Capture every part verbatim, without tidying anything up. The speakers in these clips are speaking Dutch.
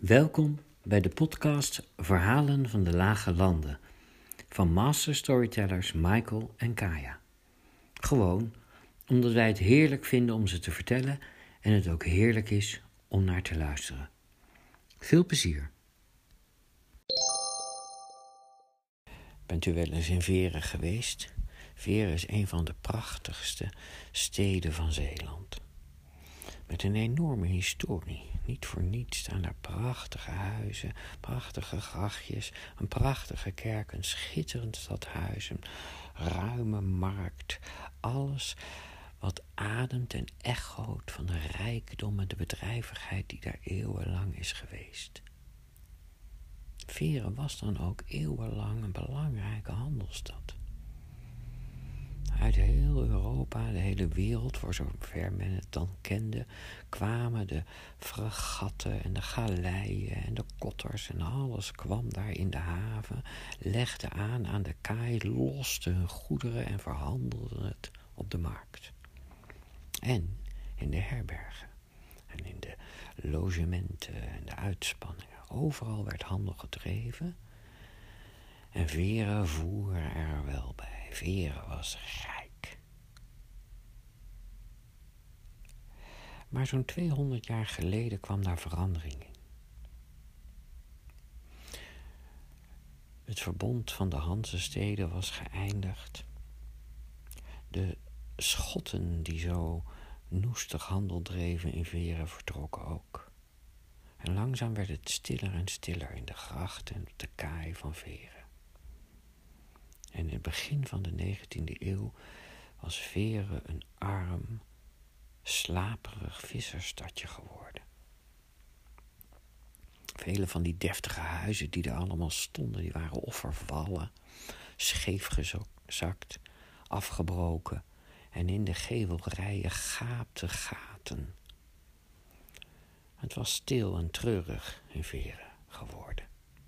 Welkom bij de podcast Verhalen van de Lage Landen van master storytellers Michael en Kaya. Gewoon omdat wij het heerlijk vinden om ze te vertellen en het ook heerlijk is om naar te luisteren. Veel plezier. Bent u wel eens in Veere geweest? Veere is een van de prachtigste steden van Zeeland. Met een enorme historie. Niet voor niets staan daar prachtige huizen, prachtige grachtjes, een prachtige kerk, een schitterend stadhuis, een ruime markt. Alles wat ademt en echoot van de rijkdom en de bedrijvigheid die daar eeuwenlang is geweest. Veere was dan ook eeuwenlang een belangrijke handelsstad. Uit heel Europa, de hele wereld, voor zover men het dan kende, kwamen de fregatten en de galeien en de kotters en alles kwam daar in de haven, legde aan aan de kaai, loste hun goederen en verhandelde het op de markt. En in de herbergen en in de logementen en de uitspanningen, overal werd handel gedreven en Veere voer er wel bij. Veere was rijk. Maar zo'n tweehonderd jaar geleden kwam daar verandering in. Het verbond van de Hanzesteden was geëindigd. De Schotten die zo noestig handel dreven in Veere vertrokken ook. En langzaam werd het stiller en stiller in de grachten en op de kaai van Veere. En in het begin van de negentiende eeuw was Veere een arm, slaperig vissersstadje geworden. Vele van die deftige huizen die er allemaal stonden, die waren of vervallen, scheef gezakt, afgebroken en in de gevelrijen gaapten gaten. Het was stil en treurig in Veere geworden.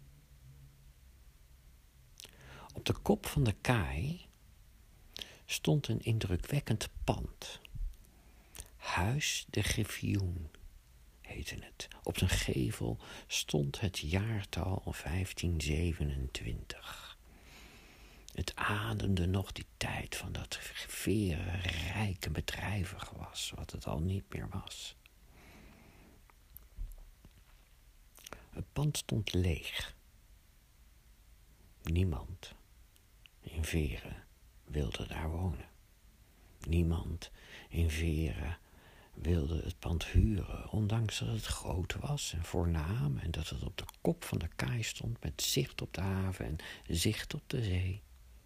Op de kop van de kaai stond een indrukwekkend pand. Huis de Griffioen heette het. Op zijn gevel stond het jaartal vijftien zevenentwintig. Het ademde nog die tijd van dat Veere rijk en bedrijvig was, wat het al niet meer was. Het pand stond leeg. Niemand in Veere wilde daar wonen. Niemand in Veere wilde het pand huren, ondanks dat het groot was en voornaam en dat het op de kop van de kaai stond met zicht op de haven en zicht op de zee.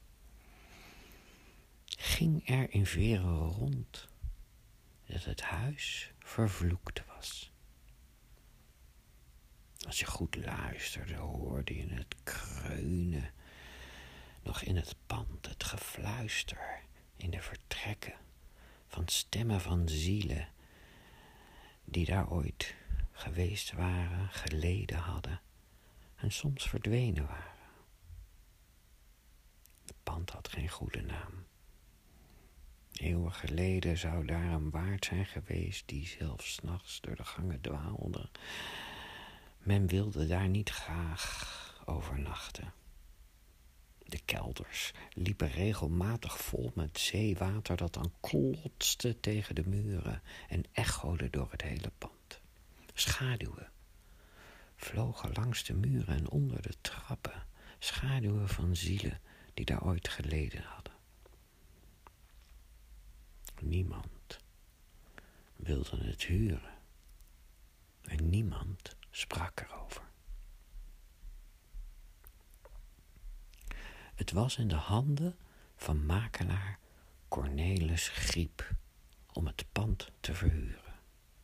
Ging er in Veere rond dat het huis vervloekt was. Als je goed luisterde, hoorde je het kreunen nog in het pand, het gefluister in de vertrekken van stemmen van zielen die daar ooit geweest waren, geleden hadden en soms verdwenen waren. Het pand had geen goede naam. Eeuwen geleden zou daar een waard zijn geweest die zelfs 's nachts door de gangen dwaalde. Men wilde daar niet graag overnachten. De kelders liepen regelmatig vol met zeewater dat dan klotste tegen de muren en echode door het hele pand. Schaduwen vlogen langs de muren en onder de trappen, schaduwen van zielen die daar ooit geleden hadden. Niemand wilde het huren en niemand sprak erover. Het was in de handen van makelaar Cornelis Griep om het pand te verhuren.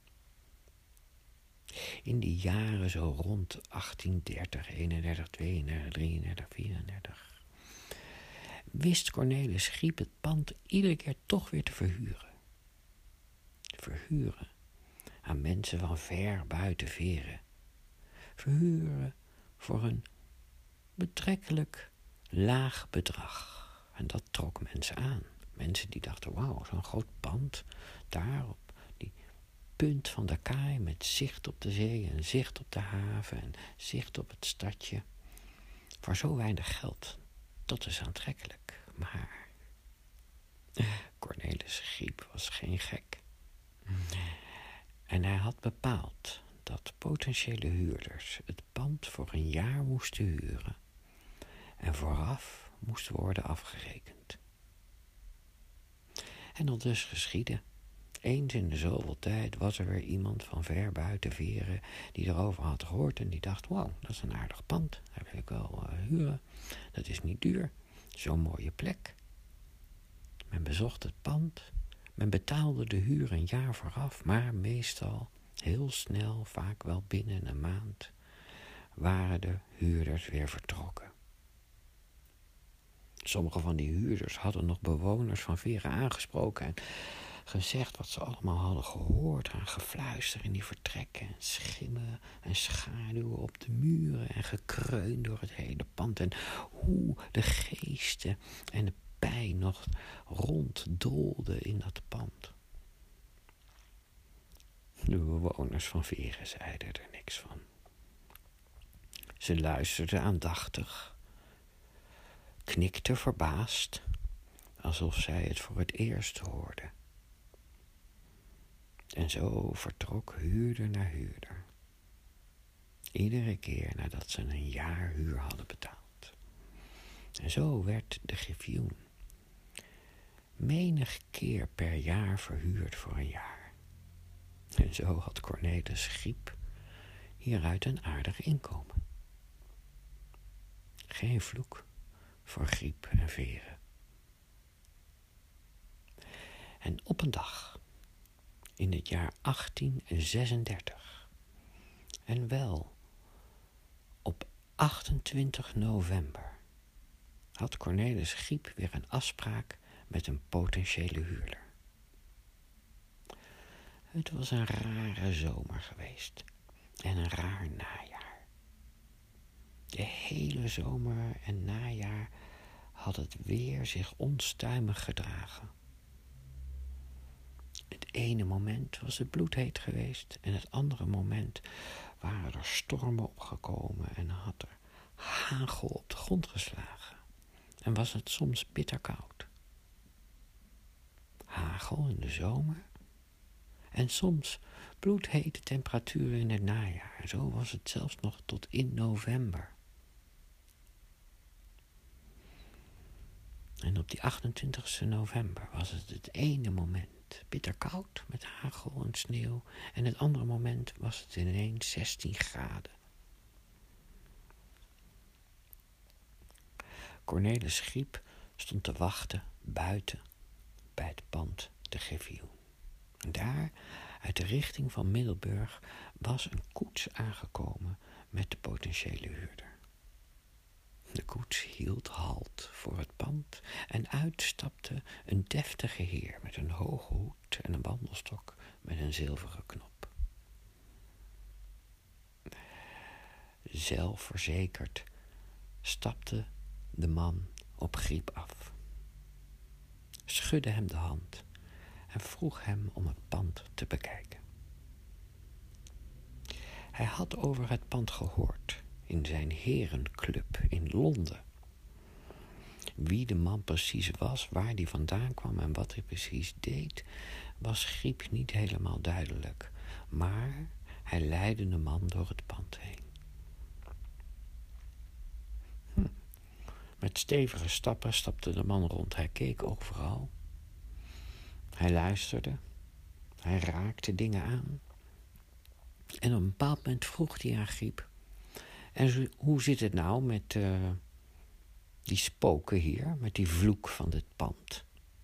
In die jaren zo rond achttien dertig, eenendertig, tweeëndertig, drieëndertig, vierendertig... wist Cornelis Griep het pand iedere keer toch weer te verhuren. Verhuren aan mensen van ver buiten Veere. Verhuren voor een betrekkelijk laag bedrag. En dat trok mensen aan. Mensen die dachten, wauw, zo'n groot pand, daar op die punt van de kaai met zicht op de zee en zicht op de haven en zicht op het stadje. Voor zo weinig geld, dat is aantrekkelijk. Maar Cornelis Griep was geen gek. En hij had bepaald dat potentiële huurders het pand voor een jaar moesten huren en vooraf moest worden afgerekend. En dat dus geschiedde. Eens in de zoveel tijd was er weer iemand van ver buiten Veren die erover had gehoord en die dacht, wauw, dat is een aardig pand, dat wil ik wel uh, huren. Dat is niet duur, zo'n mooie plek. Men bezocht het pand, men betaalde de huur een jaar vooraf, maar meestal heel snel, vaak wel binnen een maand, waren de huurders weer vertrokken. Sommige van die huurders hadden nog bewoners van Veren aangesproken en gezegd wat ze allemaal hadden gehoord aan gefluister in die vertrekken en schimmen en schaduwen op de muren en gekreun door het hele pand en hoe de geesten en de pijn nog ronddolden in dat pand. De bewoners van Veren zeiden er niks van. Ze luisterden aandachtig, knikten verbaasd, alsof zij het voor het eerst hoorden. En zo vertrok huurder naar huurder. Iedere keer nadat ze een jaar huur hadden betaald. En zo werd de Griffioen menig keer per jaar verhuurd voor een jaar. En zo had Cornelis Griep hieruit een aardig inkomen. Geen vloek voor Griep en Veren. En op een dag, in het jaar achttien zesendertig, en wel op achtentwintig november, had Cornelis Griep weer een afspraak met een potentiële huurder. Het was een rare zomer geweest en een raar najaar. De hele zomer en najaar had het weer zich onstuimig gedragen. Het ene moment was het bloedheet geweest en het andere moment waren er stormen opgekomen en had er hagel op de grond geslagen en was het soms bitterkoud. Hagel in de zomer en soms bloedhete temperaturen in het najaar. En zo was het zelfs nog tot in november. En op die achtentwintigste november was het het ene moment bitterkoud met hagel en sneeuw en het andere moment was het ineens zestien graden. Cornelis Griep stond te wachten buiten bij het pand de Griffioen. En daar, uit de richting van Middelburg, was een koets aangekomen met de potentiële huurder. De koets hield halt voor het pand en uitstapte een deftige heer met een hoge hoed en een wandelstok met een zilveren knop. Zelfverzekerd stapte de man op Griep af, schudde hem de hand en vroeg hem om het pand te bekijken. Hij had over het pand gehoord in zijn herenclub in Londen. Wie de man precies was, waar die vandaan kwam en wat hij precies deed, was Griep niet helemaal duidelijk. Maar hij leidde de man door het pand heen. Hm. Met stevige stappen stapte de man rond. Hij keek overal. Hij luisterde. Hij raakte dingen aan. En op een bepaald moment vroeg hij aan Griep: en hoe zit het nou met uh, die spoken hier, met die vloek van dit pand?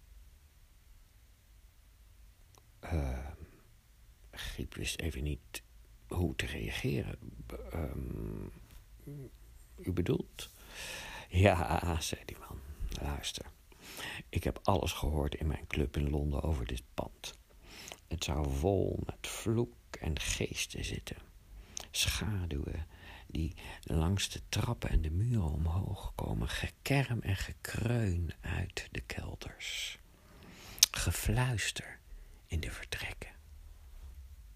Uh, Griep wist even niet hoe te reageren. Um, u bedoelt? Ja, zei die man, luister. Ik heb alles gehoord in mijn club in Londen over dit pand. Het zou vol met vloek en geesten zitten. Schaduwen die langs de trappen en de muren omhoog komen. Gekerm en gekreun uit de kelders. Gefluister in de vertrekken.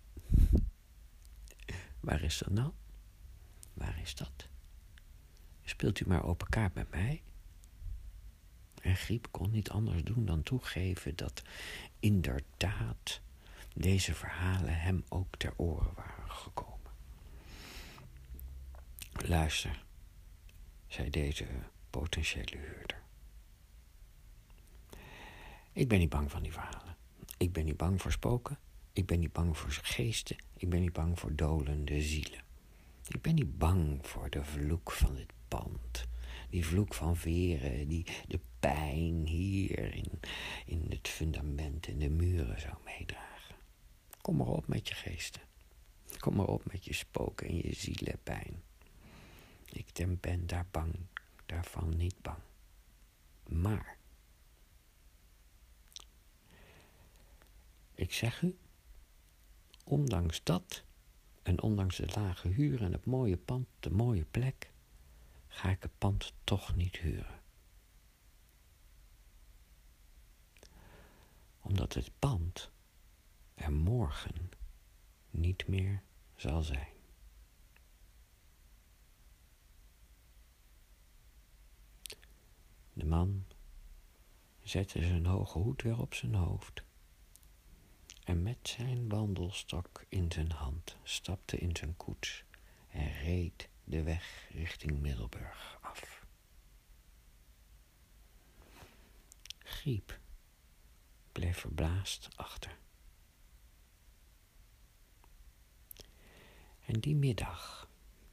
Waar is dat nou? Waar is dat? Speelt u maar open kaart met mij? En Griep kon niet anders doen dan toegeven dat inderdaad deze verhalen hem ook ter oren waren gekomen. Luister, zei deze potentiële huurder. Ik ben niet bang van die verhalen. Ik ben niet bang voor spoken. Ik ben niet bang voor geesten. Ik ben niet bang voor dolende zielen. Ik ben niet bang voor de vloek van dit pand. Die vloek van veren, die de pijn hier in, in het fundament en de muren zou meedragen. Kom maar op met je geesten. Kom maar op met je spoken en je zielenpijn. Ik ben daar bang, daarvan niet bang. Maar, ik zeg u, ondanks dat en ondanks de lage huur en het mooie pand, de mooie plek, ga ik het pand toch niet huren. Omdat het pand er morgen niet meer zal zijn. De man zette zijn hoge hoed weer op zijn hoofd en met zijn wandelstok in zijn hand stapte in zijn koets en reed de weg richting Middelburg af. Griep bleef verbaasd achter. En die middag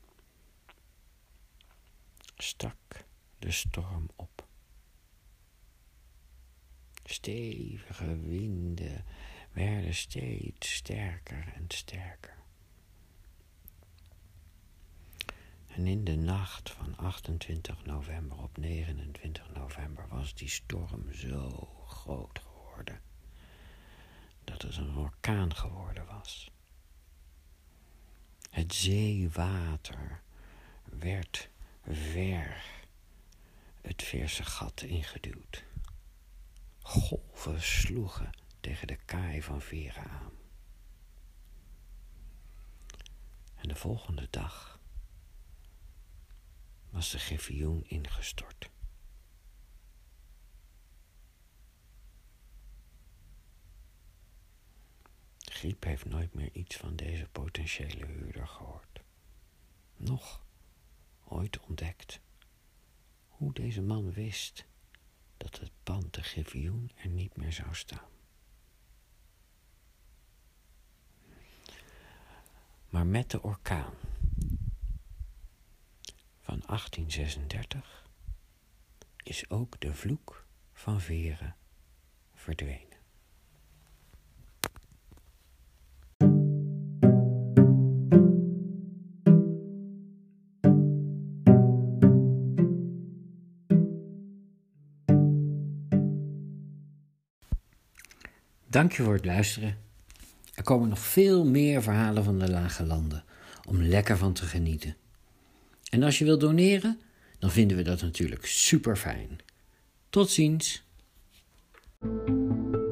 stak de storm op. Stevige winden werden steeds sterker en sterker. En in de nacht van achtentwintig november op negenentwintig november was die storm zo groot geworden dat het een orkaan geworden was. Het zeewater werd ver het Veerse gat ingeduwd. Golven sloegen tegen de kaai van Veren aan. En de volgende dag was de Griffioen ingestort. Griep heeft nooit meer iets van deze potentiële huurder gehoord. Nog ooit ontdekt hoe deze man wist dat het pand de Griffioen er niet meer zou staan. Maar met de orkaan van achttien zesendertig is ook de vloek van Veren verdwenen. Dank je voor het luisteren. Er komen nog veel meer verhalen van de Lage Landen om lekker van te genieten. En als je wilt doneren, dan vinden we dat natuurlijk super fijn. Tot ziens.